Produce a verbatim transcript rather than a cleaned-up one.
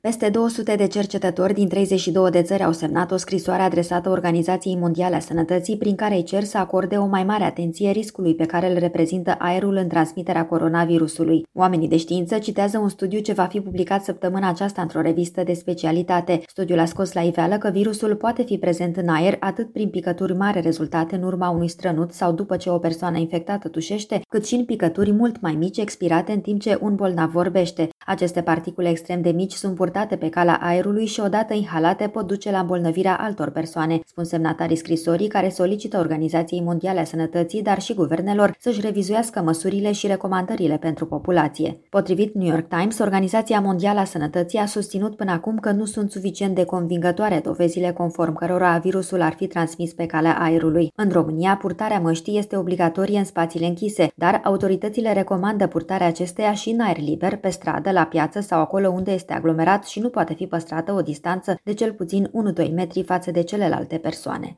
Peste două sute de cercetători din treizeci și două de țări au semnat o scrisoare adresată Organizației Mondiale a Sănătății prin care îi cer să acorde o mai mare atenție riscului pe care îl reprezintă aerul în transmiterea coronavirusului. Oamenii de știință citează un studiu ce va fi publicat săptămâna aceasta într-o revistă de specialitate. Studiul a scos la iveală că virusul poate fi prezent în aer atât prin picături mari rezultate în urma unui strănut sau după ce o persoană infectată tușește, cât și în picături mult mai mici expirate în timp ce un bolnav vorbește. Aceste particule extrem de mici sunt purtate pe calea aerului și odată inhalate pot duce la îmbolnăvirea altor persoane, spun semnatarii scrisorii care solicită Organizației Mondiale a Sănătății, dar și guvernelor să-și revizuiască măsurile și recomandările pentru populație. Potrivit New York Times, Organizația Mondială a Sănătății a susținut până acum că nu sunt suficient de convingătoare dovezile conform cărora virusul ar fi transmis pe calea aerului. În România, purtarea măștii este obligatorie în spațiile închise, dar autoritățile recomandă purtarea acesteia și în aer liber, pe stradă, la piață sau acolo unde este aglomerat și nu poate fi păstrată o distanță de cel puțin unu doi metri față de celelalte persoane.